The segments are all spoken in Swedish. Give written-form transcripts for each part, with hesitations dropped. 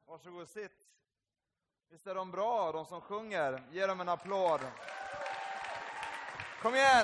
Varsågod, sitt. Visst är de bra, de som sjunger? Ge dem en applåd. Kom igen!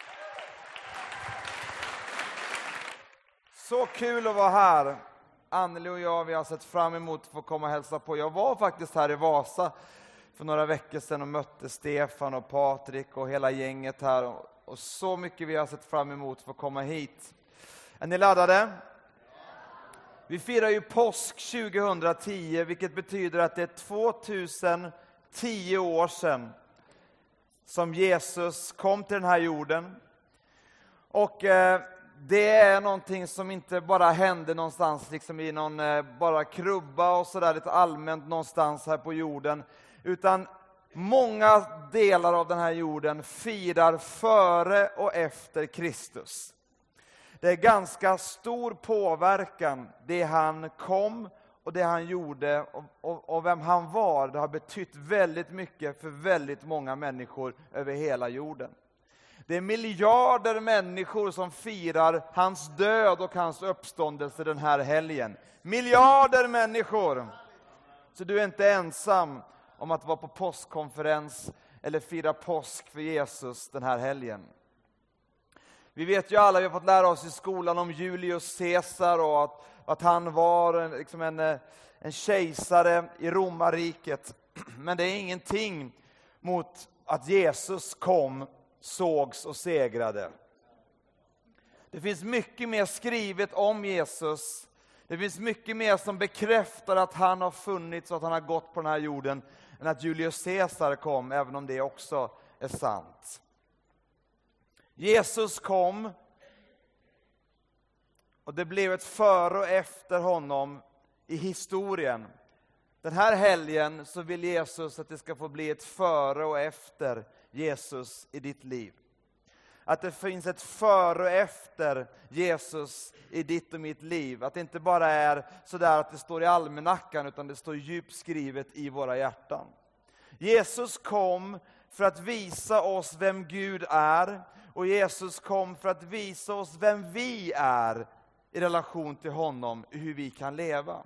Så kul att vara här. Anneli och jag, vi har sett fram emot att få komma och hälsa på. Jag var faktiskt här i Vasa för några veckor sedan och mötte Stefan och Patrik och hela gänget här. Och så mycket vi har sett fram emot att få komma hit. Är ni laddade? Vi firar ju påsk 2010, vilket betyder att det är 2010 år sedan som Jesus kom till den här jorden. Och det är någonting som inte bara hände någonstans liksom i någon bara krubba och sådär lite allmänt någonstans här på jorden. Utan många delar av den här jorden firar före och efter Kristus. Det är ganska stor påverkan, det han kom och det han gjorde och vem han var. Det har betytt väldigt mycket för väldigt många människor över hela jorden. Det är miljarder människor som firar hans död och hans uppståndelse den här helgen. Miljarder människor! Så du är inte ensam om att vara på påskkonferens eller fira påsk för Jesus den här helgen. Vi vet ju alla, vi har fått lära oss i skolan om Julius Caesar och att han var en kejsare i romarriket. Men det är ingenting mot att Jesus kom, sågs och segrade. Det finns mycket mer skrivet om Jesus. Det finns mycket mer som bekräftar att han har funnits och att han har gått på den här jorden än att Julius Caesar kom, även om det också är sant. Jesus kom och det blev ett före och efter honom i historien. Den här helgen så vill Jesus att det ska få bli ett före och efter Jesus i ditt liv. Att det finns ett före och efter Jesus i ditt och mitt liv. Att det inte bara är sådär att det står i almanackan utan det står djupt skrivet i våra hjärtan. Jesus kom för att visa oss vem Gud är. Och Jesus kom för att visa oss vem vi är i relation till honom, hur vi kan leva.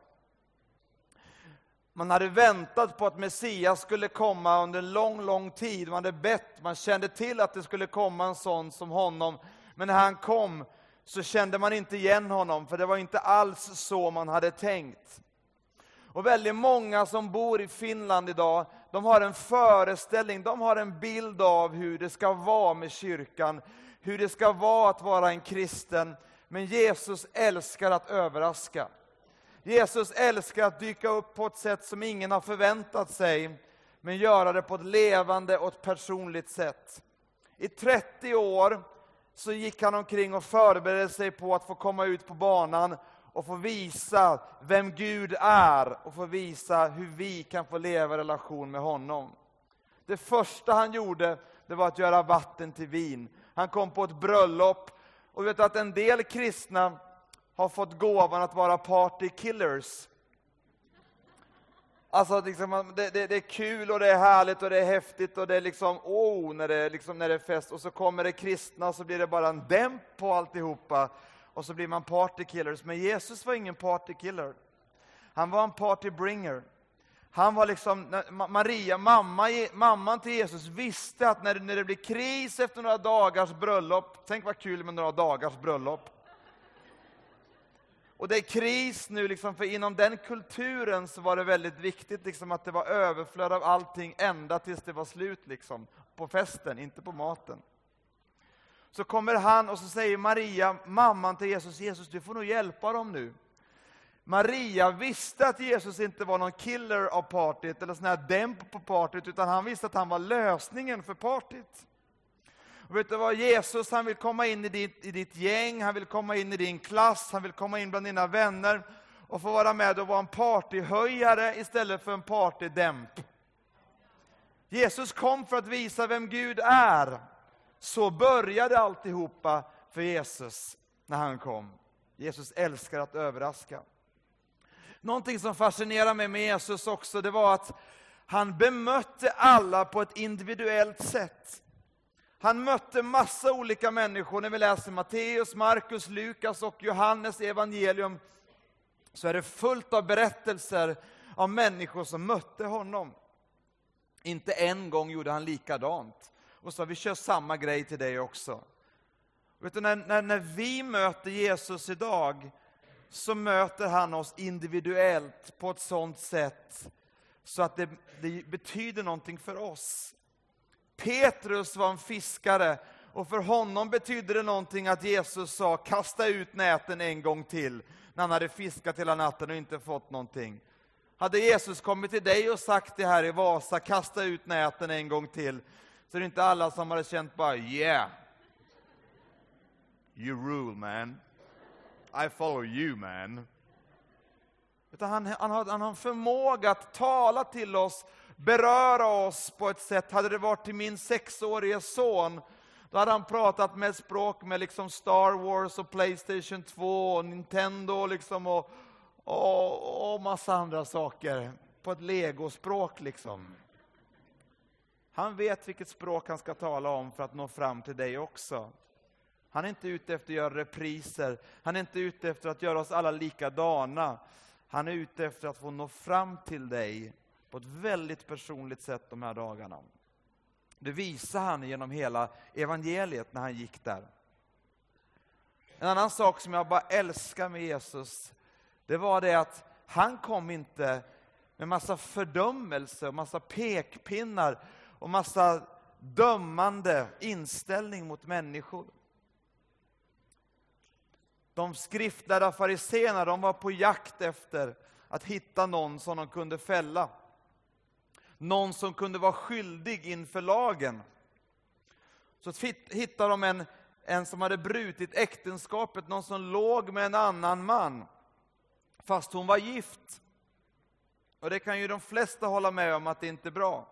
Man hade väntat på att Messias skulle komma under lång tid. Man hade bett, man kände till att det skulle komma en sån som honom. Men när han kom så kände man inte igen honom, för det var inte alls så man hade tänkt. Och väldigt många som bor i Finland idag, de har en föreställning, de har en bild av hur det ska vara med kyrkan, hur det ska vara att vara en kristen. Men Jesus älskar att överraska. Jesus älskar att dyka upp på ett sätt som ingen har förväntat sig, men göra det på ett levande och ett personligt sätt. I 30 år så gick han omkring och förberedde sig på att få komma ut på banan och få visa vem Gud är och få visa hur vi kan få leva i relation med honom. Det första han gjorde, det var att göra vatten till vin. Han kom på ett bröllop och vet att en del kristna har fått gåvan att vara party killers. Alltså liksom, det är kul och det är härligt och det är häftigt och det är liksom när det är fest och så kommer det kristna och så blir det bara en dämp på alltihopa. Och så blir man partykillers. Men Jesus var ingen partykiller. Han var en partybringer. Han var liksom, Maria, mamman till Jesus, visste att när det blir kris efter några dagars bröllop. Tänk vad kul med några dagars bröllop. Och det är kris nu liksom, för inom den kulturen så var det väldigt viktigt liksom, att det var överflöd av allting ända tills det var slut liksom. På festen, inte på maten. Så kommer han och så säger Maria, mamman till Jesus, Jesus du får nog hjälpa dem nu. Maria visste att Jesus inte var någon killer av partyt eller sån här dämp på partyt, utan han visste att han var lösningen för partyt. Och vet du vad, Jesus han vill komma in i ditt gäng, han vill komma in i din klass, han vill komma in bland dina vänner och få vara med och vara en partyhöjare istället för en partydämp. Jesus kom för att visa vem Gud är. Så började alltihopa för Jesus när han kom. Jesus älskar att överraska. Någonting som fascinerar mig med Jesus också, det var att han bemötte alla på ett individuellt sätt. Han mötte massa olika människor. När vi läser Matteus, Markus, Lukas och Johannes evangelium så är det fullt av berättelser av människor som mötte honom. Inte en gång gjorde han likadant och sa vi kör samma grej till dig också. Vet du, när vi möter Jesus idag så möter han oss individuellt på ett sådant sätt så att det betyder någonting för oss. Petrus var en fiskare och för honom betydde det någonting att Jesus sa kasta ut näten en gång till när han hade fiskat hela natten och inte fått någonting. Hade Jesus kommit till dig och sagt det här i Vasa, kasta ut näten en gång till, så är det inte alla som hade känt bara yeah, you rule man, I follow you man. Utan han har en förmåga att tala till oss, beröra oss på ett sätt. Hade det varit till min 6-årige son, då hade han pratat med språk med liksom Star Wars och PlayStation 2 och Nintendo liksom och massa andra saker på ett Lego-språk liksom. Han vet vilket språk han ska tala om för att nå fram till dig också. Han är inte ute efter att göra repriser. Han är inte ute efter att göra oss alla likadana. Han är ute efter att få nå fram till dig på ett väldigt personligt sätt de här dagarna. Det visar han genom hela evangeliet när han gick där. En annan sak som jag bara älskar med Jesus, det var det att han kom inte med massa fördömelse och massa pekpinnar och massa dömande inställning mot människor. De skriftlärda fariséerna, de var på jakt efter att hitta någon som de kunde fälla. Någon som kunde vara skyldig inför lagen. Så hittade de en som hade brutit äktenskapet, någon som låg med en annan man, fast hon var gift. Och det kan ju de flesta hålla med om att det inte är bra.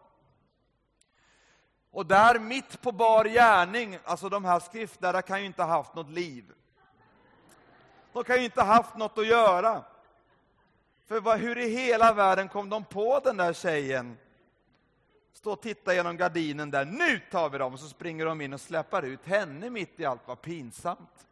Och där mitt på bar gärning, alltså de här skriftlärda kan ju inte ha haft något liv. De kan ju inte ha haft något att göra. För hur i hela världen kom de på den där tjejen? Stå och titta genom gardinen där. Nu tar vi dem! Och så springer de in och släpper ut henne mitt i allt. Vad pinsamt.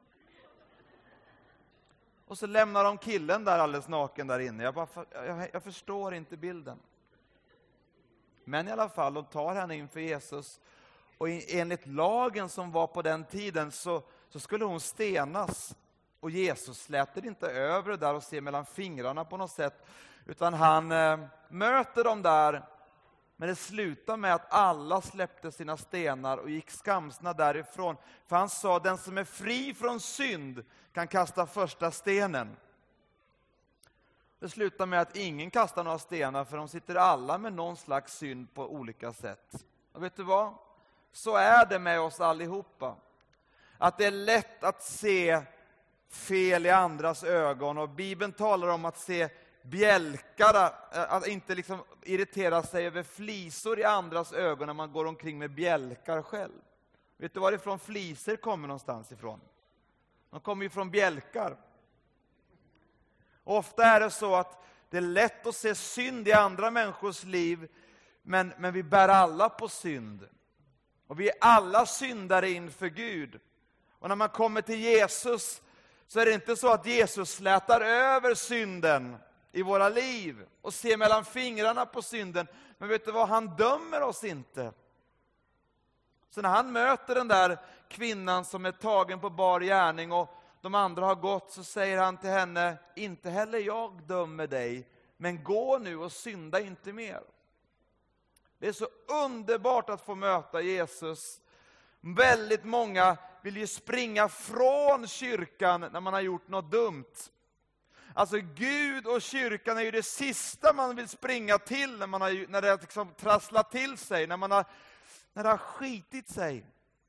Och så lämnar de killen där alldeles naken där inne. Jag förstår inte bilden. Men i alla fall, de tar henne inför Jesus. Och enligt lagen som var på den tiden så skulle hon stenas. Och Jesus släter inte över det där och ser mellan fingrarna på något sätt. Utan han möter dem där. Men det slutar med att alla släppte sina stenar och gick skamsna därifrån. För han sa, den som är fri från synd kan kasta första stenen. Det slutar med att ingen kastar några stenar, för de sitter alla med någon slags synd på olika sätt. Och vet du vad? Så är det med oss allihopa. Att det är lätt att se fel i andras ögon. Och Bibeln talar om att se bjälkar, att inte liksom irritera sig över flisor i andras ögon när man går omkring med bjälkar själv. Vet du varifrån flisor kommer någonstans ifrån? De kommer ju från bjälkar. Och ofta är det så att det är lätt att se synd i andra människors liv, men vi bär alla på synd. Och vi är alla syndare inför Gud. Och när man kommer till Jesus så är det inte så att Jesus slätar över synden i våra liv och ser mellan fingrarna på synden. Men vet du vad? Han dömer oss inte. Så när han möter den där kvinnan som är tagen på bar gärning och de andra har gått, så säger han till henne, inte heller jag dömer dig, men gå nu och synda inte mer. Det är så underbart att få möta Jesus. Väldigt många vill ju springa från kyrkan när man har gjort något dumt. Alltså Gud och kyrkan är ju det sista man vill springa till när det har liksom trasslat till sig, när det har skitit sig.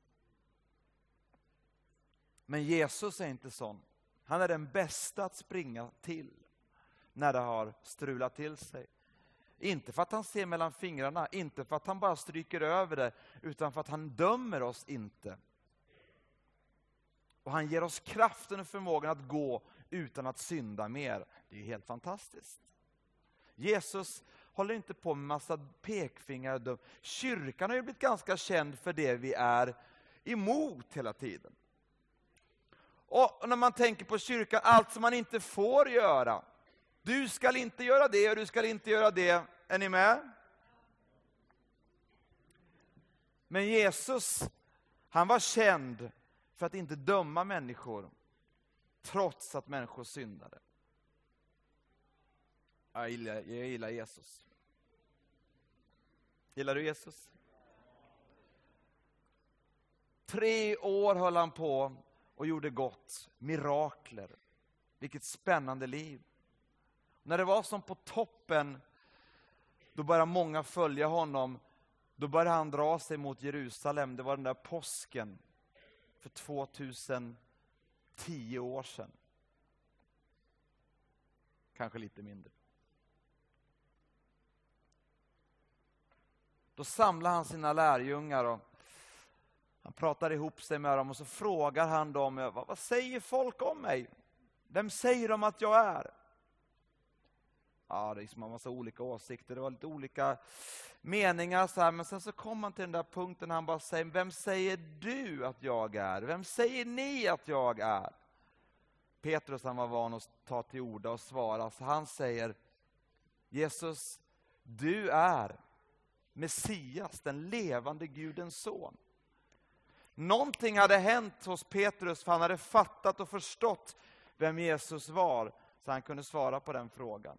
Men Jesus är inte sån. Han är den bästa att springa till när det har strulat till sig. Inte för att han ser mellan fingrarna, inte för att han bara stryker över det, utan för att han dömer oss inte. Och han ger oss kraften och förmågan att gå utan att synda mer. Det är ju helt fantastiskt. Jesus håller inte på med massa pekfingrar. Kyrkan har ju blivit ganska känd för det vi är emot hela tiden. Och när man tänker på kyrkan, allt som man inte får göra. Du ska inte göra det och du ska inte göra det. Är ni med? Men Jesus, han var känd för att inte döma människor, trots att människor syndade. Jag gillar Jesus. Gillar du Jesus? 3 år höll han på och gjorde gott. Mirakler. Vilket spännande liv. När det var som på toppen, då började många följa honom. Då började han dra sig mot Jerusalem. Det var den där påsken för 2010 år sedan. Kanske lite mindre. Då samlar han sina lärjungar och han pratar ihop sig med dem och så frågar han dem, vad säger folk om mig? Vem säger de att jag är? Ja, det är som en massa olika åsikter, det var lite olika meningar så här, men sen så kom han till den där punkten han bara säger, vem säger du att jag är? Vem säger ni att jag är? Petrus, han var van att ta till orda och svara, så han säger, Jesus, du är Messias, den levande Gudens son. Någonting hade hänt hos Petrus, för han hade fattat och förstått vem Jesus var, så han kunde svara på den frågan.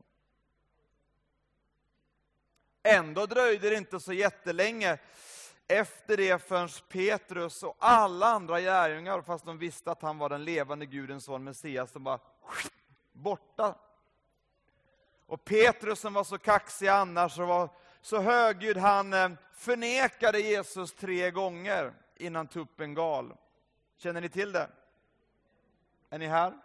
Ändå dröjde det inte så jättelänge efter det förrän Petrus och alla andra lärjungar, fast de visste att han var den levande Gudens son, Messias, de bara borta. Och Petrus, som var så kaxig annars och var så högljudd, han förnekade Jesus 3 gånger innan tuppen gal. Känner ni till det? Är ni här?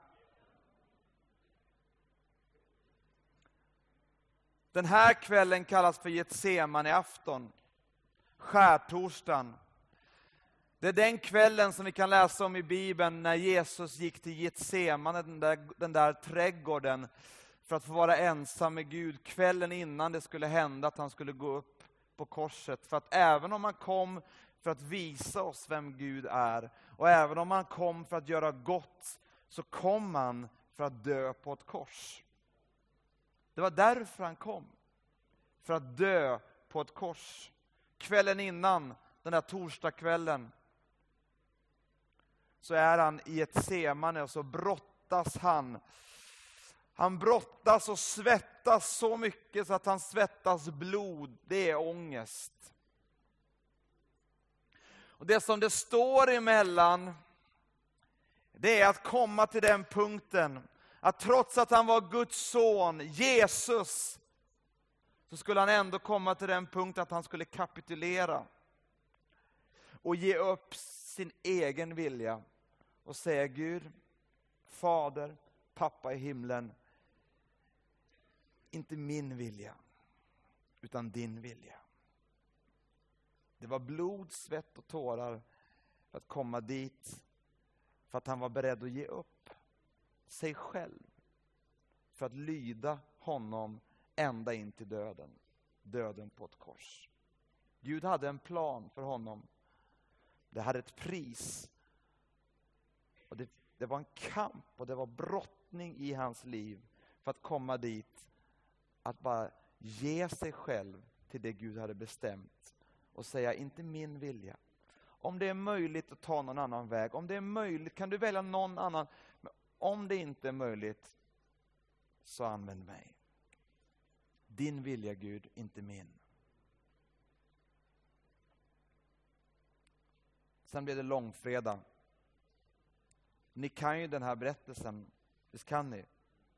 Den här kvällen kallas för Getsemane afton. Skärtorsdagen. Det är den kvällen som vi kan läsa om i Bibeln när Jesus gick till Getsemane, den där trädgården, för att få vara ensam med Gud. Kvällen innan det skulle hända att han skulle gå upp på korset. För att även om han kom för att visa oss vem Gud är, och även om han kom för att göra gott, så kom han för att dö på ett kors. Det var därför han kom. För att dö på ett kors. Kvällen innan, den där torsdagskvällen, så är han i Getsemane och så brottas han. Han brottas och svettas så mycket så att han svettas blod. Det är ångest. Och det som det står emellan, det är att komma till den punkten att trots att han var Guds son, Jesus, så skulle han ändå komma till den punkten att han skulle kapitulera och ge upp sin egen vilja och säga, Gud, Fader, pappa i himlen, inte min vilja utan din vilja. Det var blod, svett och tårar för att komma dit, för att han var beredd att ge upp sig själv för att lyda honom ända in till döden. Döden på ett kors. Gud hade en plan för honom. Det hade ett pris. Och det var en kamp och det var brottning i hans liv för att komma dit. Att bara ge sig själv till det Gud hade bestämt. Och säga, inte min vilja. Om det är möjligt att ta någon annan väg. Om det är möjligt kan du välja någon annan. Men om det inte är möjligt, så använd mig. Din vilja, Gud, inte min. Sen blev det långfredag. Ni kan ju den här berättelsen. Visst kan ni?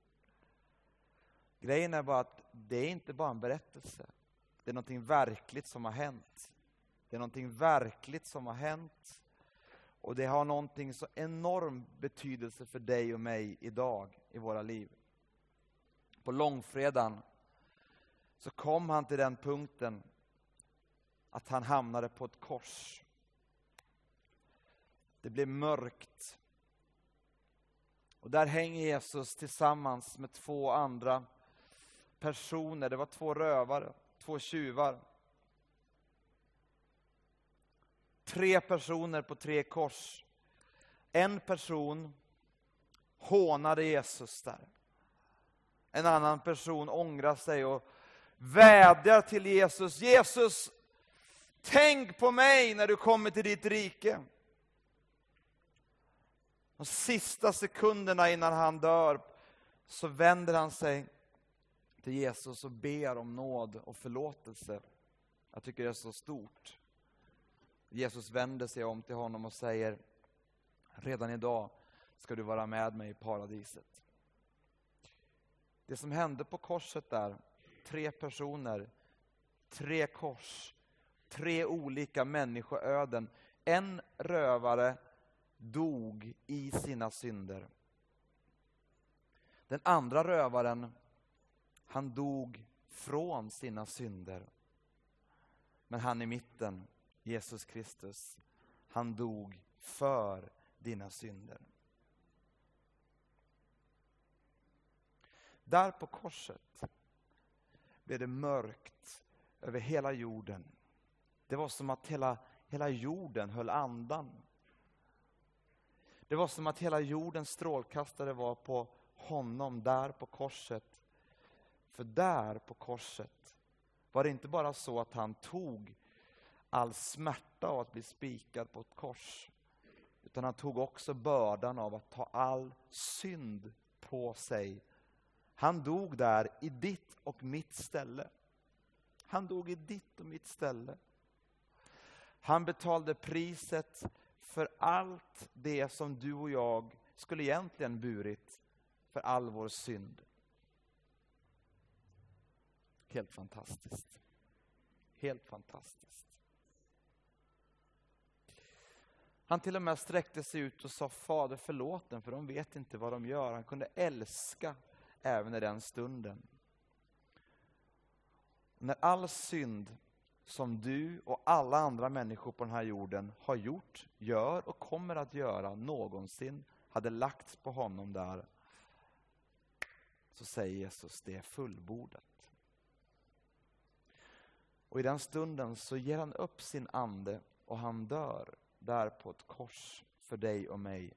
Grejen är bara att det är inte bara en berättelse. Det är någonting verkligt som har hänt. Det är någonting verkligt som har hänt. Och det har någonting så enorm betydelse för dig och mig idag i våra liv. På långfredagen så kom han till den punkten att han hamnade på ett kors. Det blev mörkt. Och där hänger Jesus tillsammans med 2 andra personer. Det var 2 rövare, 2 tjuvar. 3 personer på 3 kors. En person hånade Jesus där. En annan person ångrar sig och vädjar till Jesus. Jesus, tänk på mig när du kommer till ditt rike. De sista sekunderna innan han dör så vänder han sig till Jesus och ber om nåd och förlåtelse. Jag tycker det är så stort. Jesus vänder sig om till honom och säger: redan idag ska du vara med mig i paradiset. Det som hände på korset där, 3 personer, 3 kors, 3 olika människoöden. En rövare dog i sina synder. Den andra rövaren, han dog från sina synder. Men han i mitten, Jesus Kristus, han dog för dina synder. Där på korset blev det mörkt över hela jorden. Det var som att hela jorden höll andan. Det var som att hela jordens strålkastare var på honom där på korset. För där på korset var det inte bara så att han tog all smärta av att bli spikad på ett kors. Utan han tog också bördan av att ta all synd på sig. Han dog där i ditt och mitt ställe. Han dog i ditt och mitt ställe. Han betalade priset för allt det som du och jag skulle egentligen burit för all vår synd. Helt fantastiskt. Helt fantastiskt. Han till och med sträckte sig ut och sa: Fader, förlåt dem, för de vet inte vad de gör. Han kunde älska även i den stunden. När all synd som du och alla andra människor på den här jorden har gjort, gör och kommer att göra någonsin hade lagts på honom där, så säger Jesus: det är fullbordat. Och i den stunden så ger han upp sin ande och han dör där på ett kors för dig och mig.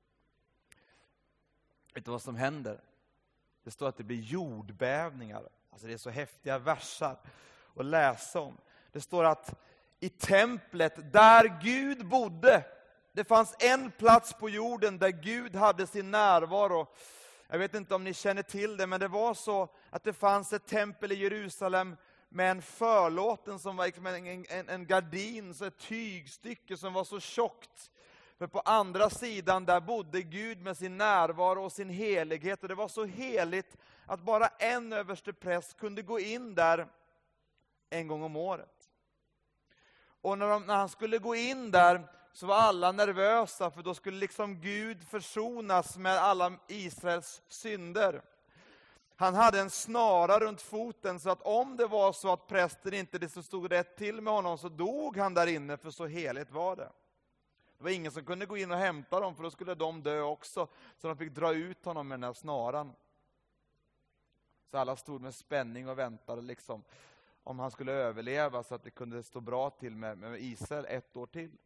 Vet du vad som händer? Det står att det blir jordbävningar. Alltså det är så häftiga versar att läsa om. Det står att i templet där Gud bodde, det fanns en plats på jorden där Gud hade sin närvaro. Jag vet inte om ni känner till det, men det var så att det fanns ett tempel i Jerusalem med en förlåten som var liksom en gardin, så ett tygstycke som var så tjockt. För på andra sidan där bodde Gud med sin närvaro och sin helighet. Och det var så heligt att bara en överstepräst kunde gå in där en gång om året. Och när han skulle gå in där så var alla nervösa, för då skulle liksom Gud försonas med alla Israels synder. Han hade en snara runt foten, så att om det var så att prästen inte det stod rätt till med honom, så dog han där inne, för så heligt var det. Det var ingen som kunde gå in och hämta dem, för då skulle de dö också. Så de fick dra ut honom med den här snaran. Så alla stod med spänning och väntade liksom om han skulle överleva, så att det kunde stå bra till med Israel 1 år till.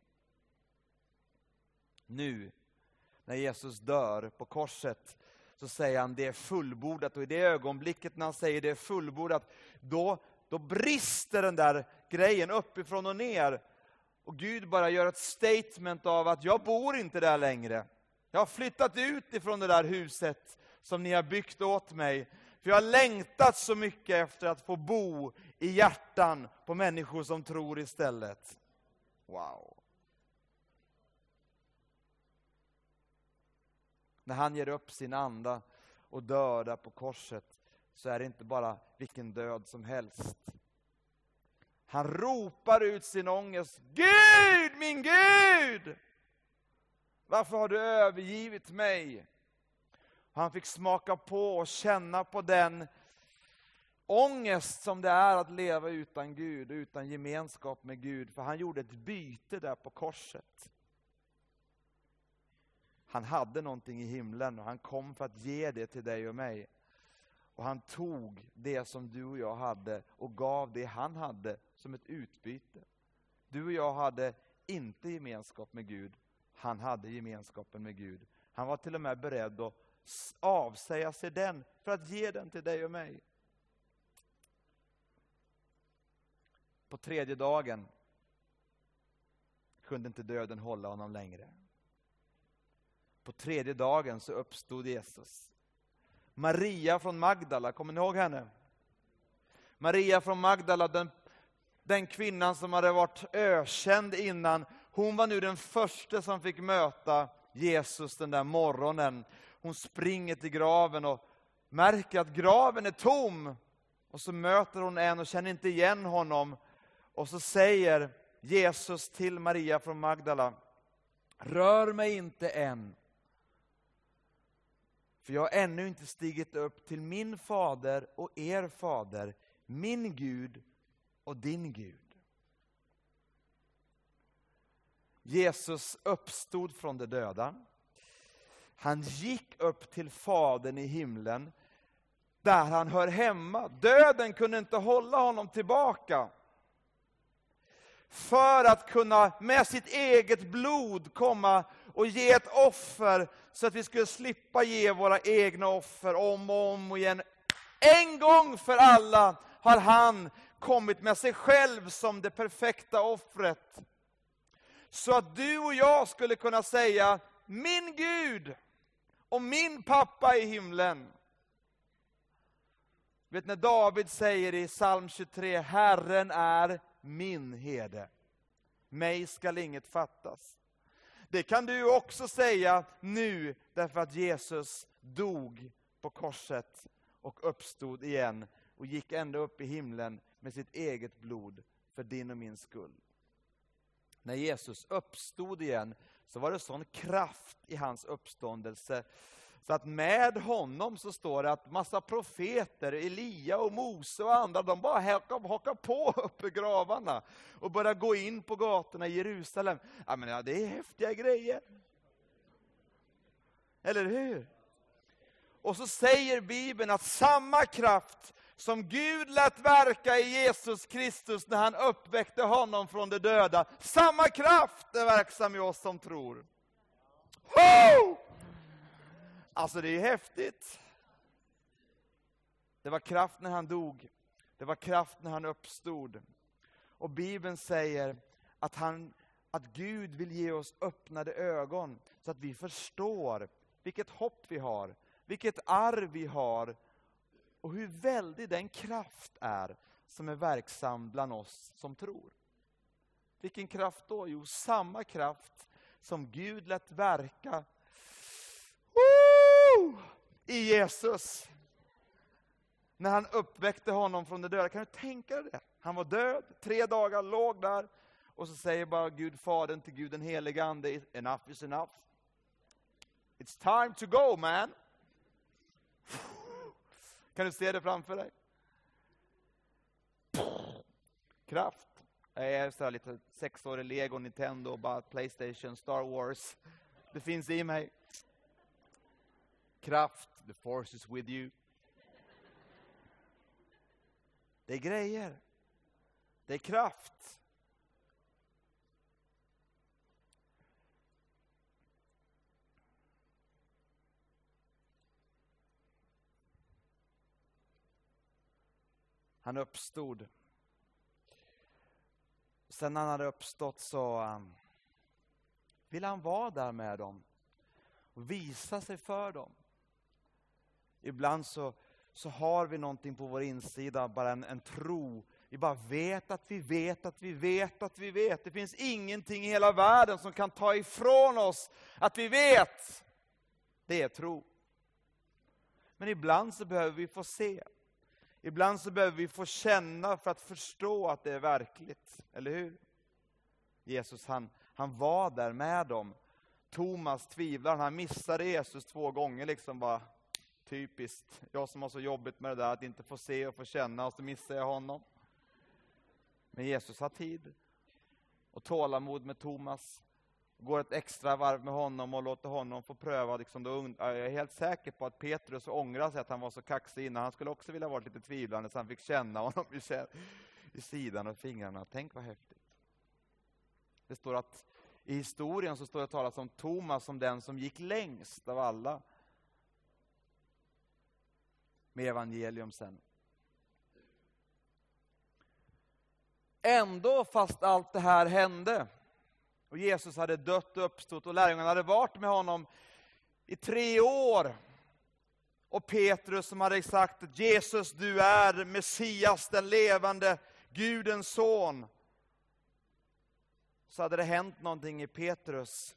Nu, när Jesus dör på korset, så säger han: det är fullbordat. Och i det ögonblicket när han säger det är fullbordat, då brister den där grejen uppifrån och ner. Och Gud bara gör ett statement av att jag bor inte där längre. Jag har flyttat ut ifrån det där huset som ni har byggt åt mig. För jag har längtat så mycket efter att få bo i hjärtan på människor som tror istället. Wow. När han ger upp sin anda och dör där på korset, så är det inte bara vilken död som helst. Han ropar ut sin ångest: Gud, min Gud! Varför har du övergivit mig? Han fick smaka på och känna på den ångest som det är att leva utan Gud och utan gemenskap med Gud. För han gjorde ett byte där på korset. Han hade någonting i himlen och han kom för att ge det till dig och mig. Och han tog det som du och jag hade och gav det han hade som ett utbyte. Du och jag hade inte gemenskap med Gud. Han hade gemenskapen med Gud. Han var till och med beredd att avsäga sig den för att ge den till dig och mig. På 3:e dagen kunde inte döden hålla honom längre. På 3:e dagen så uppstod Jesus. Maria från Magdala, kommer ni ihåg henne? Maria från Magdala, den kvinnan som hade varit ökänd innan, hon var nu den första som fick möta Jesus den där morgonen. Hon springer till graven och märker att graven är tom. Och så möter hon en och känner inte igen honom. Och så säger Jesus till Maria från Magdala: rör mig inte än. För jag har ännu inte stigit upp till min fader och er fader, min Gud och din Gud. Jesus uppstod från de döda. Han gick upp till Fadern i himlen, där han hör hemma. Döden kunde inte hålla honom tillbaka. För att kunna med sitt eget blod komma och ge ett offer, så att vi skulle slippa ge våra egna offer om och om igen. En gång för alla har han kommit med sig själv som det perfekta offret. Så att du och jag skulle kunna säga: min Gud och min pappa i himlen. Vet när David säger i psalm 23: Herren är min herde, mig skall inget fattas. Det kan du också säga nu, därför att Jesus dog på korset och uppstod igen och gick ända upp i himlen med sitt eget blod för din och min skull. När Jesus uppstod igen så var det sån kraft i hans uppståndelse, så att med honom så står det att massa profeter, Elia och Mose och andra, de bara hakar på uppe i gravarna och börjar gå in på gatorna i Jerusalem. Ja, det är häftiga grejer. Eller hur? Och så säger Bibeln att samma kraft som Gud lät verka i Jesus Kristus när han uppväckte honom från de döda, samma kraft är verksam i oss som tror. Ho! Alltså det är häftigt. Det var kraft när han dog. Det var kraft när han uppstod. Och Bibeln säger att Gud vill ge oss öppnade ögon, så att vi förstår vilket hopp vi har, vilket arv vi har, och hur väldig den kraft är som är verksam bland oss som tror. Vilken kraft då? Jo, samma kraft som Gud lät verka i Jesus när han uppväckte honom från de döda. Kan du tänka dig det? Han var död, 3 dagar, låg där, och så säger bara Gud Fadern till Gud den helige Ande: enough is enough. It's time to go, man. Kan du se det framför dig? Kraft. Jag är så här lite 6-årig Lego, Nintendo, bara PlayStation, Star Wars. Det finns i mig. Kraft. The force is with you. Det är grejer. Det är kraft. Han uppstod. Sen när han hade uppstått så ville han vara där med dem och visa sig för dem. Ibland så har vi någonting på vår insida, bara en tro. Vi bara vet att vi vet att vi vet att vi vet. Det finns ingenting i hela världen som kan ta ifrån oss att vi vet. Det är tro. Men ibland så behöver vi få se. Ibland så behöver vi få känna för att förstå att det är verkligt. Eller hur? Jesus han var där med dem. Thomas tvivlar, han missade Jesus 2 gånger. Liksom bara typiskt. Jag som har så jobbigt med det där att inte få se och få känna, och så missar jag honom. Men Jesus har tid och tålamod med Thomas. Går ett extra varv med honom och låter honom få pröva. Liksom då, jag är helt säker på att Petrus ångrar sig att han var så kaxig innan. Han skulle också vilja vara lite tvivlande, så han fick känna honom i sidan och fingrarna. Tänk vad häftigt. Det står att i historien så står det talas om Thomas som den som gick längst av alla. med evangelium sen. Ändå, fast allt det här hände och Jesus hade dött och uppstått och lärjungarna hade varit med honom i 3 år, och Petrus som hade sagt att Jesus, du är Messias, den levande Gudens son, så hade det hänt någonting i Petrus.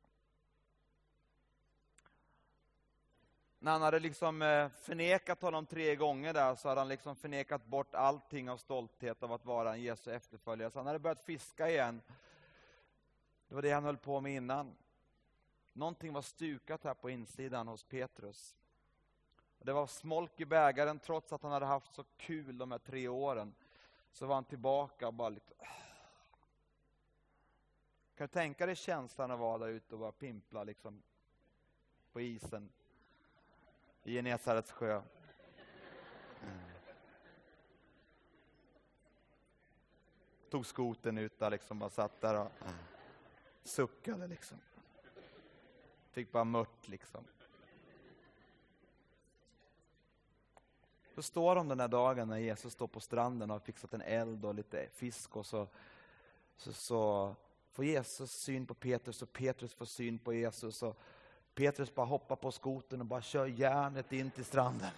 När han hade liksom förnekat honom 3 gånger där, så hade han liksom förnekat bort allting av stolthet av att vara en Jesu efterföljare. Så han hade börjat fiska igen. Det var det han höll på med innan. Någonting var stukat här på insidan hos Petrus. Det var smolk i bägaren, trots att han hade haft så kul de här 3 åren. Så var han tillbaka och bara lite... Kan du tänka dig känslan att vara där ute och bara pimpla liksom på isen i Genesarets sjö? Tog skoten ut där liksom, bara satt där och suckade liksom. Fick bara mört liksom. Då står de den här dagen när Jesus står på stranden och har fixat en eld och lite fisk, och så får Jesus syn på Petrus och Petrus får syn på Jesus, och Petrus bara hoppar på skoten och bara kör järnet in till stranden.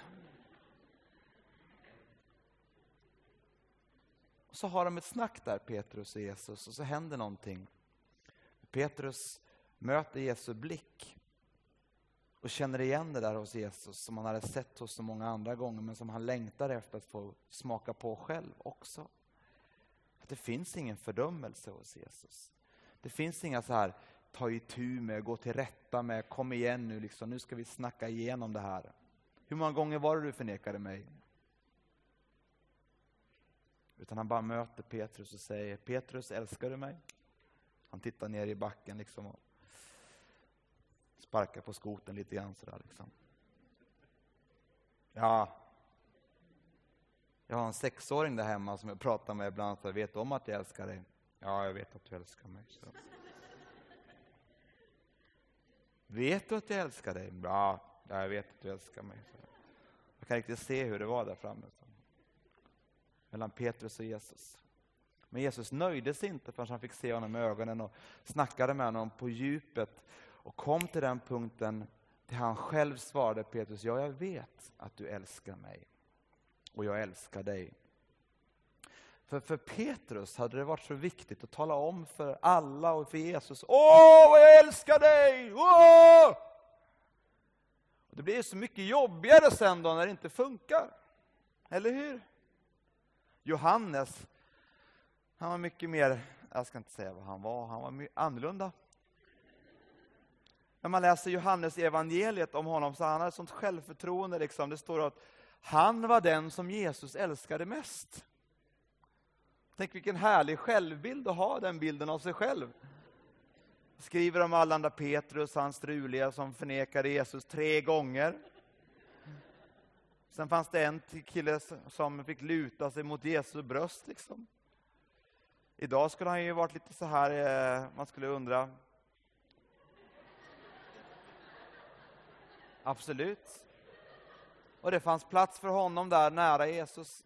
Och så har de ett snack där, Petrus och Jesus, och så händer någonting. Petrus möter Jesu blick och känner igen det där hos Jesus som han hade sett hos så många andra gånger, men som han längtar efter att få smaka på själv också. Att det finns ingen fördömelse hos Jesus. Det finns inga så här, ta itu med, gå till rätta med, kom igen nu liksom, nu ska vi snacka igenom det här. Hur många gånger var det du förnekade mig? Utan han bara möter Petrus och säger, Petrus, älskar du mig? Han tittar ner i backen liksom och sparkar på skoten lite grann sådär liksom. Ja. Jag har en 6-åring där hemma som jag pratar med ibland, så jag vet om att jag älskar dig. Ja, jag vet att du älskar mig. Så. Vet du att jag älskar dig? Ja, jag vet att du älskar mig. Så. Jag kan riktigt se hur det var där framme. Så. Mellan Petrus och Jesus. Men Jesus nöjde sig inte förrän han fick se honom i ögonen och snackade med honom på djupet. Och kom till den punkten där han själv svarade Petrus, ja, jag vet att du älskar mig. Och jag älskar dig. För Petrus hade det varit så viktigt att tala om för alla och för Jesus, åh, vad jag älskar dig! Åh! Och det blir så mycket jobbigare sen då när det inte funkar. Eller hur? Johannes, han var mycket mer, jag ska inte säga vad han var mycket annorlunda. När man läser Johannes evangeliet om honom, så han hade sånt självförtroende liksom. Det står att han var den som Jesus älskade mest. Tänk vilken härlig självbild att ha, den bilden av sig själv. Skriver om alla andra, Petrus, han struliga som förnekade Jesus 3 gånger. Sen fanns det en kille som fick luta sig mot Jesu bröst liksom. Idag skulle han ju varit lite så här, man skulle undra. Absolut. Och det fanns plats för honom där nära Jesus.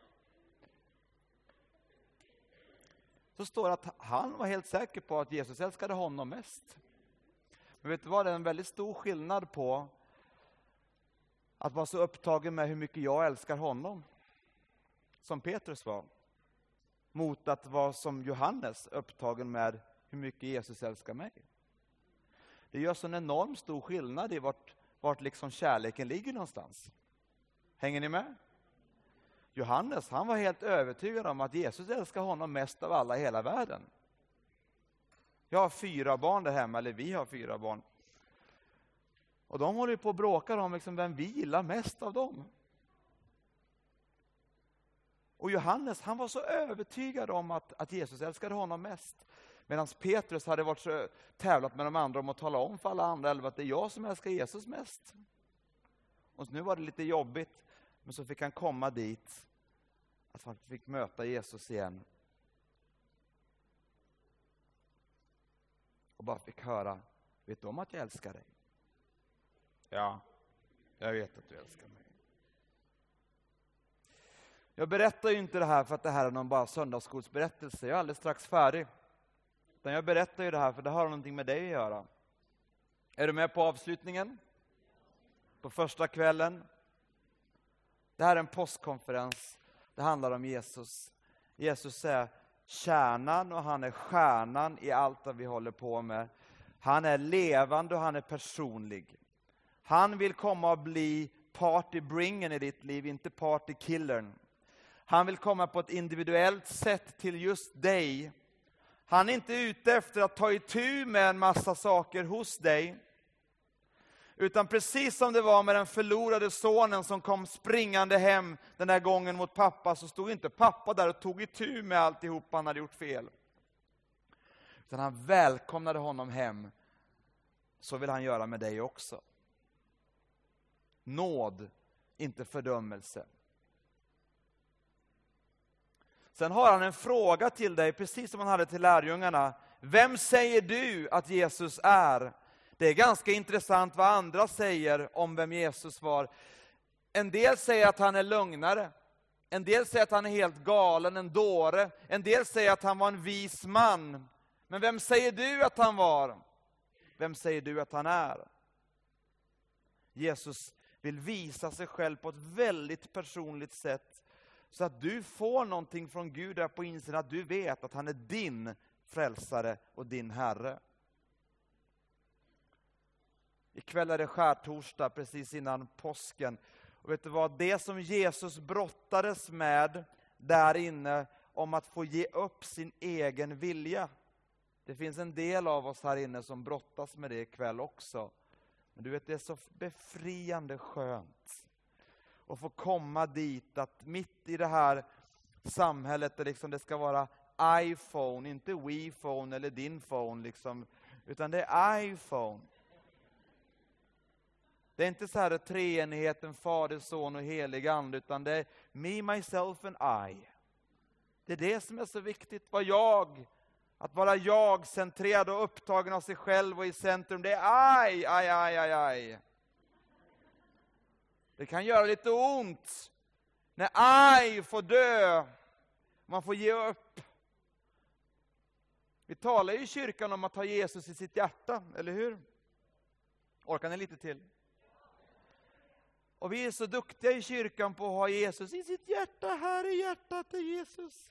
Så står det att han var helt säker på att Jesus älskade honom mest. Men vet du vad, det är en väldigt stor skillnad på att vara så upptagen med hur mycket jag älskar honom, som Petrus var, mot att vara som Johannes upptagen med hur mycket Jesus älskar mig. Det gör så en enorm stor skillnad i vart liksom kärleken ligger någonstans. Hänger ni med? Johannes, han var helt övertygad om att Jesus älskar honom mest av alla i hela världen. Jag har 4 barn där hemma, eller vi har 4 barn. Och de håller på att bråka om liksom vem vi gillar mest av dem. Och Johannes, han var så övertygad om att Jesus älskade honom mest. Medan Petrus hade varit så tävlat med de andra om att tala om för alla andra 11 att det är jag som älskar Jesus mest. Och nu var det lite jobbigt, men så fick han komma dit, att han fick möta Jesus igen. Och bara fick höra, vet du om att jag älskar dig? Ja, jag vet att du älskar mig. Jag berättar ju inte det här för att det här är någon bara söndagsskolsberättelse. Jag är alldeles strax färdig. Utan jag berättar ju det här för det har någonting med dig att göra. Är du med på avslutningen? På första kvällen? Det här är en påskkonferens. Det handlar om Jesus. Jesus är kärnan och han är stjärnan i allt det vi håller på med. Han är levande och han är personlig. Han vill komma och bli partybringern i ditt liv, inte partykillern. Han vill komma på ett individuellt sätt till just dig. Han är inte ute efter att ta itu med en massa saker hos dig. Utan precis som det var med den förlorade sonen som kom springande hem den här gången mot pappa, så stod inte pappa där och tog itu med alltihop han hade gjort fel. Utan han välkomnade honom hem. Så vill han göra med dig också. Nåd, inte fördömelse. Sen har han en fråga till dig, precis som han hade till lärjungarna. Vem säger du att Jesus är? Det är ganska intressant vad andra säger om vem Jesus var. En del säger att han är lögnare. En del säger att han är helt galen, en dåre. En del säger att han var en vis man. Men vem säger du att han var? Vem säger du att han är? Jesus vill visa sig själv på ett väldigt personligt sätt. Så att du får någonting från Gud där på insidan. Att du vet att han är din frälsare och din Herre. Ikväll är det skärtorsdag precis innan påsken. Och vet du vad? Det som Jesus brottades med där inne om att få ge upp sin egen vilja. Det finns en del av oss här inne som brottas med det ikväll också. Men du vet, det är så befriande skönt att få komma dit, att mitt i det här samhället där liksom det ska vara iPhone, inte WePhone eller din phone liksom, utan det är iPhone. Det är inte så här treenigheten, Fader, Son och helig ande, utan det är me, myself and I. Det är det som är så viktigt, att vara jag-centrerad och upptagen av sig själv och i centrum. Det är I. Det kan göra lite ont när I får dö. Man får ge upp. Vi talar ju i kyrkan om att ha Jesus i sitt hjärta, eller hur? Orkar ni lite till? Och vi är så duktiga i kyrkan på att ha Jesus i sitt hjärta. Här i hjärtat är Jesus.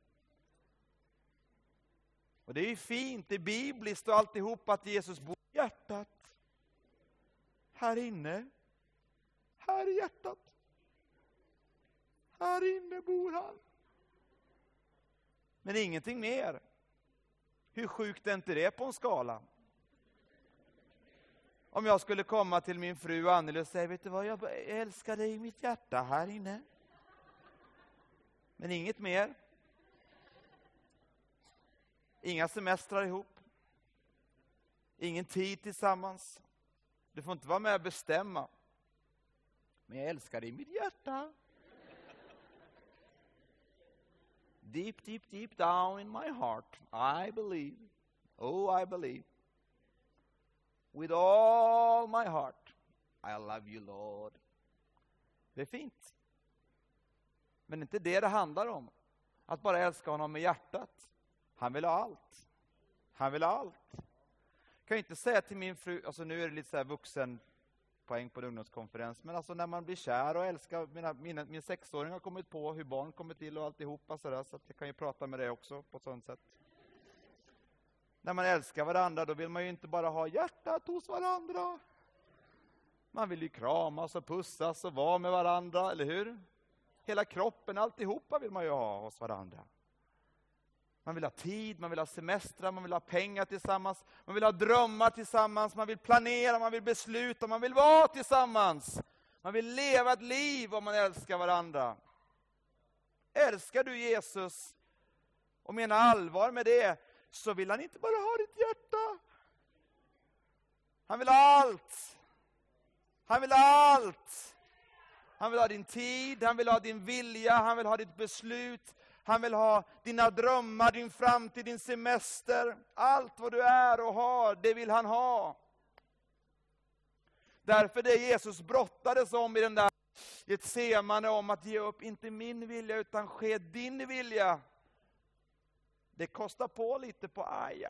Och det är ju fint, det är bibliskt och alltihop att Jesus bor i hjärtat. Här inne. Här i hjärtat. Här inne bor han. Men ingenting mer. Hur sjukt är inte det på en skala? Om jag skulle komma till min fru Anneli och säga, vet du vad, jag älskar dig i mitt hjärta här inne. Men inget mer. Inga semestrar ihop. Ingen tid tillsammans. Du får inte vara med och bestämma. Men jag älskar dig i mitt hjärta. Deep, deep, deep down in my heart. I believe. Oh, I believe. With all my heart. I love you, Lord. Det är fint. Men inte det handlar om. Att bara älska honom med hjärtat. Han vill ha allt. Han vill ha allt. Jag kan ju inte säga till min fru, alltså nu är det lite så här vuxen poäng på en ungdomskonferens, men alltså när man blir kär och älskar, min 6-åring har kommit på hur barn kommer till och alltihopa sådär, så att jag kan ju prata med det också på ett sånt sätt. När man älskar varandra, då vill man ju inte bara ha hjärtat hos varandra. Man vill ju kramas och pussas och vara med varandra, eller hur? Hela kroppen, alltihopa vill man ju ha hos varandra. Man vill ha tid, man vill ha semestrar, man vill ha pengar tillsammans. Man vill ha drömmar tillsammans, man vill planera, man vill besluta, man vill vara tillsammans. Man vill leva ett liv om man älskar varandra. Älskar du Jesus och menar allvar med det, så vill han inte bara ha ditt hjärta. Han vill ha allt. Han vill ha allt. Han vill ha din tid, han vill ha din vilja, han vill ha ditt beslut. Han vill ha dina drömmar, din framtid, din semester. Allt vad du är och har, det vill han ha. Därför det Jesus brottades om i den där Getsemane om att ge upp, inte min vilja utan ske din vilja. Det kostar på lite på aj.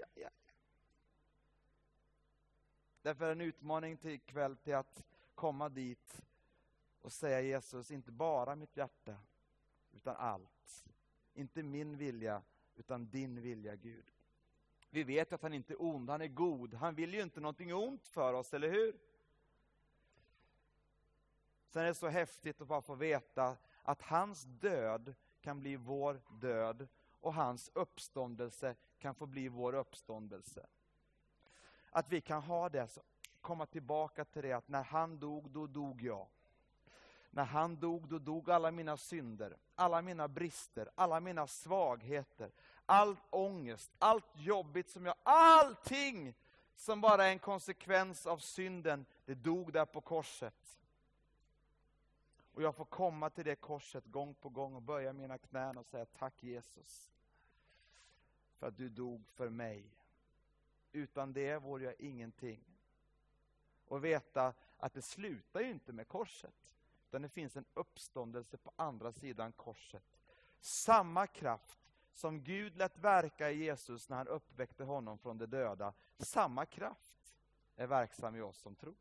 Därför är en utmaning till ikväll till att komma dit och säga Jesus, inte bara mitt hjärta utan allt. Inte min vilja utan din vilja, Gud. Vi vet att han inte är ond, han är god. Han vill ju inte någonting ont för oss, eller hur? Sen är det så häftigt att bara få veta att hans död kan bli vår död och hans uppståndelse kan få bli vår uppståndelse. Att vi kan ha det, så komma tillbaka till det att när han dog, då dog jag. När han dog, då dog alla mina synder, alla mina brister, alla mina svagheter, all ångest, allt jobbigt som jag, allting som bara är en konsekvens av synden, det dog där på korset. Och jag får komma till det korset gång på gång och böja mina knän och säga tack Jesus för att du dog för mig. Utan det vore jag ingenting. Och veta att det slutar ju inte med korset. Utan det finns en uppståndelse på andra sidan korset. Samma kraft som Gud lät verka i Jesus när han uppväckte honom från de döda. Samma kraft är verksam i oss som tror.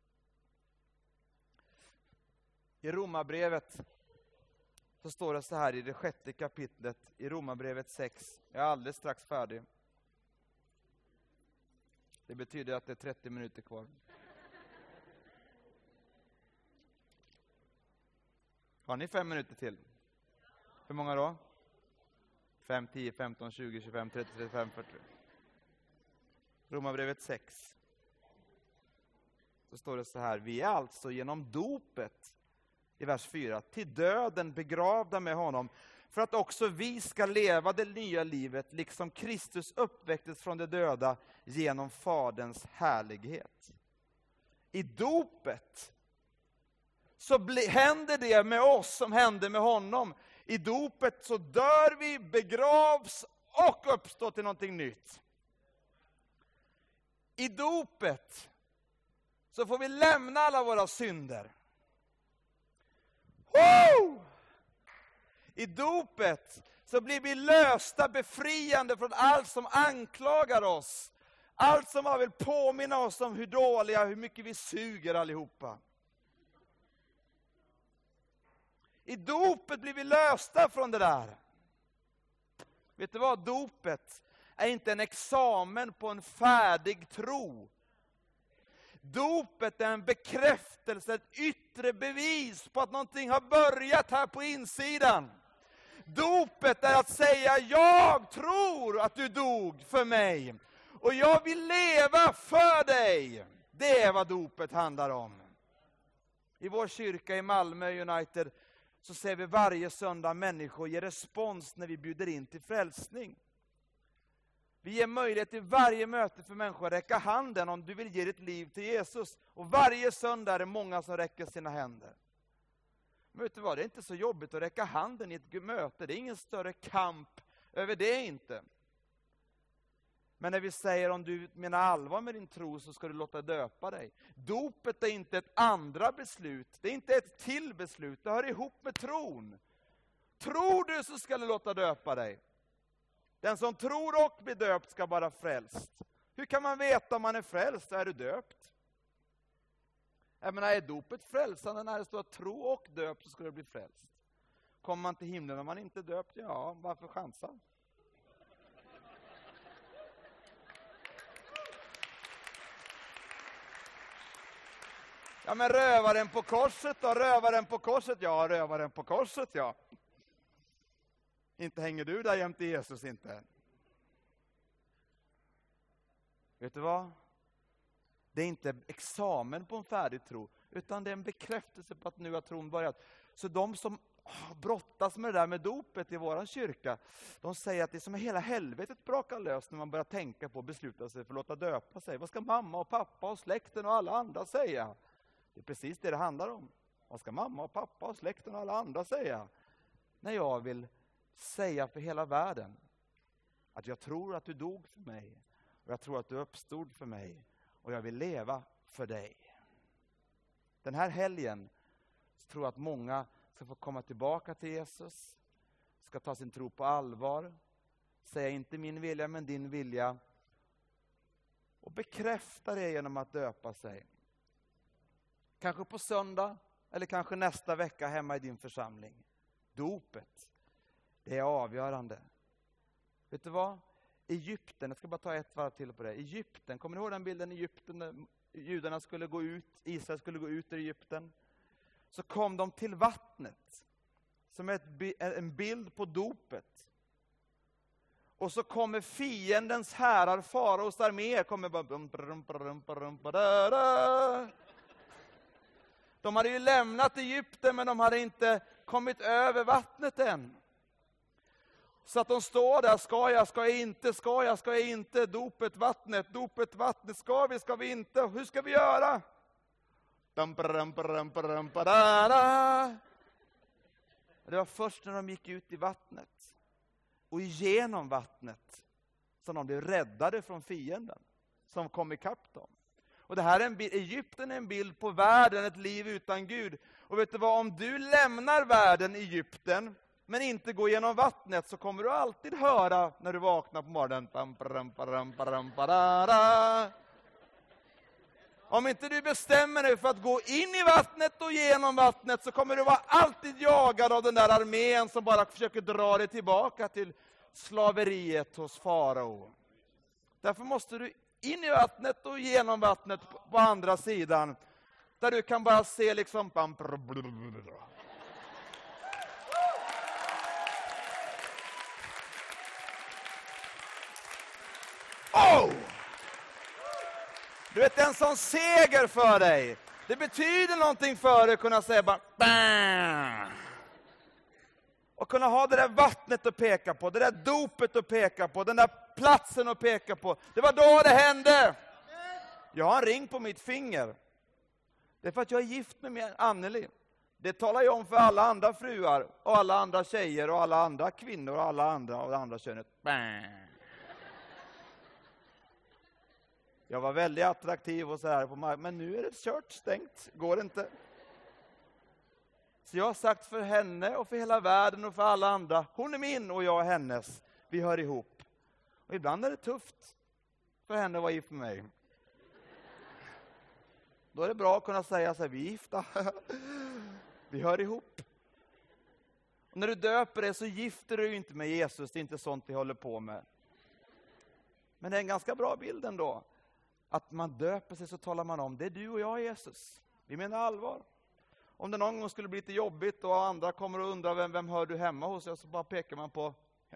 I Romarbrevet så står det så här i det 6:e kapitlet i Romarbrevet 6. Jag är alldeles strax färdig. Det betyder att det är 30 minuter kvar. Har ni 5 minuter till? Hur många då? 5, 10, 15, 20, 25, 30, 35, 40. Romarbrevet 6. Så står det så här. Vi är alltså genom dopet, i vers 4, till döden begravda med honom, för att också vi ska leva det nya livet, liksom Kristus uppväcktes från de döda genom Faderns härlighet. I dopet så händer det med oss som hände med honom. I dopet så dör vi, begravs och uppstår till någonting nytt. I dopet så får vi lämna alla våra synder. Woo! I dopet så blir vi lösta, befriande från allt som anklagar oss. Allt som man vill påminna oss om hur dåliga, hur mycket vi suger allihopa. I dopet blir vi lösta från det där. Vet du vad? Dopet är inte en examen på en färdig tro. Dopet är en bekräftelse, ett yttre bevis på att någonting har börjat här på insidan. Dopet är att säga, jag tror att du dog för mig. Och jag vill leva för dig. Det är vad dopet handlar om. I vår kyrka i Malmö United så ser vi varje söndag människor ge respons när vi bjuder in till frälsning. Vi ger möjlighet till varje möte för människor att räcka handen om du vill ge ditt liv till Jesus. Och varje söndag är det många som räcker sina händer. Men vet du vad, det är inte så jobbigt att räcka handen i ett möte. Det är ingen större kamp över det inte. Men när vi säger om du menar allvar med din tro så ska du låta döpa dig. Dopet är inte ett andra beslut. Det är inte ett till beslut. Det hör ihop med tron. Tror du så ska du låta döpa dig. Den som tror och blir döpt ska vara frälst. Hur kan man veta om man är frälst? Är du döpt? Jag menar, är dopet frälsande när det står att tro och döpt så ska du bli frälst? Kommer man till himlen när man inte är döpt? Ja, varför chansa? Ja, men rövaren på korset då? Rövaren på korset? Ja, rövaren på korset, ja. Inte hänger du där jämte Jesus inte. Vet du vad? Det är inte examen på en färdig tro, utan det är en bekräftelse på att nu har tron börjat. Så de som brottas med det där med dopet i våran kyrka, de säger att det är som hela helvetet brakar lös när man börjar tänka på att besluta sig för att låta döpa sig. Vad ska mamma och pappa och släkten och alla andra säga? Det är precis det handlar om. Vad ska mamma och pappa och släkten och alla andra säga? När jag vill säga för hela världen att jag tror att du dog för mig och jag tror att du uppstod för mig och jag vill leva för dig. Den här helgen Så tror jag att många ska få komma tillbaka till Jesus. Ska ta sin tro på allvar. Säga inte min vilja men din vilja. Och bekräfta det genom att döpa sig. Kanske på söndag eller kanske nästa vecka hemma i din församling. Dopet, det är avgörande. Vet du vad? Egypten, jag ska bara ta ett varv till på det. Egypten, kommer ni ihåg den bilden i Egypten när judarna skulle gå ut, Israel skulle gå ut ur Egypten? Så kom de till vattnet, som är en bild på dopet. Och så kommer fiendens härar, faraos arméer, kommer bara... De hade ju lämnat Egypten men de hade inte kommit över vattnet än. Så att de står där, ska jag inte, dopet, vattnet, ska vi inte, hur ska vi göra? Det var först när de gick ut i vattnet och igenom vattnet som de blev räddade från fienden som kom ikapp dem. Och det här är Egypten är en bild på världen, ett liv utan Gud. Och vet du vad, om du lämnar världen Egypten men inte går genom vattnet så kommer du alltid höra när du vaknar på morgonen. Om inte du bestämmer dig för att gå in i vattnet och genom vattnet så kommer du vara alltid jagad av den där armén som bara försöker dra dig tillbaka till slaveriet hos farao. Därför måste du in i vattnet och genom vattnet på andra sidan. Där du kan bara se liksom... Oh! Du vet, en sån seger för dig. Det betyder någonting för dig att kunna säga bara... Bam! Och kunna ha det där vattnet att peka på, det där dopet att peka på, den där platsen att peka på. Det var då det hände. Jag har en ring på mitt finger. Det är för att jag är gift med min Anneli. Det talar jag om för alla andra fruar och alla andra tjejer och alla andra kvinnor och alla andra av det andra könet. Jag var väldigt attraktiv och så här på marknaden, men nu är det kört, stängt, går inte. Så jag har sagt för henne och för hela världen och för alla andra, hon är min och jag är hennes. Vi hör ihop. Och ibland är det tufft för henne att vara gift med mig. Då är det bra att kunna säga så här, vi är gifta. Vi hör ihop. Och när du döper dig så gifter du inte med Jesus, det är inte sånt vi håller på med. Men det är en ganska bra bild ändå. Att man döper sig så talar man om, det är du och jag Jesus. Vi menar allvar. Om det någon gång skulle bli lite jobbigt och andra kommer och undrar vem hör du hemma hos, så bara pekar man på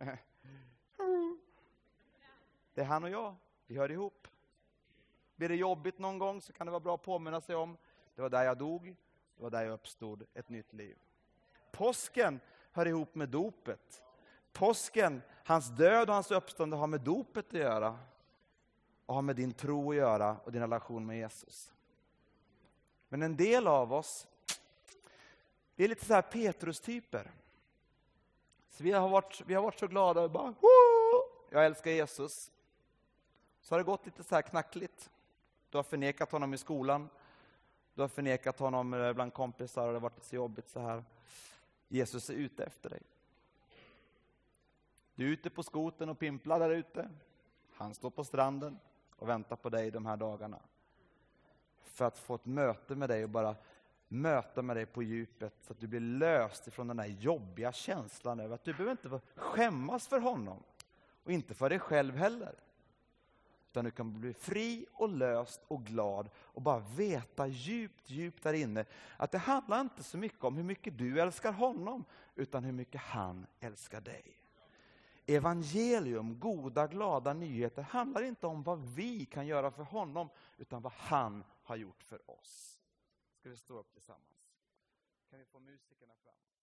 det är han och jag, vi hör ihop. Blir det jobbigt någon gång så kan det vara bra att påminna sig om, det var där jag dog, det var där jag uppstod, ett nytt liv. Påsken hör ihop med dopet. Påsken, hans död och hans uppstånd har med dopet att göra. Och har med din tro att göra och din relation med Jesus. Men en del av oss, vi är lite så här Petrus-typer. Så vi har varit så glada och bara, jag älskar Jesus. Så har det gått lite så här knackligt. Du har förnekat honom i skolan. Du har förnekat honom bland kompisar och det har varit så jobbigt så här. Jesus är ute efter dig. Du är ute på skoten och pimplar där ute. Han står på stranden och väntar på dig de här dagarna. För att få ett möte med dig och bara möta med dig på djupet. Så att du blir löst ifrån den där jobbiga känslan över att du behöver inte skämmas för honom. Och inte för dig själv heller. Utan du kan bli fri och löst och glad. Och bara veta djupt där inne. Att det handlar inte så mycket om hur mycket du älskar honom. Utan hur mycket han älskar dig. Evangelium, goda, glada nyheter handlar inte om vad vi kan göra för honom. Utan vad han har gjort för oss. Ska vi stå upp tillsammans? Kan vi få musikerna fram?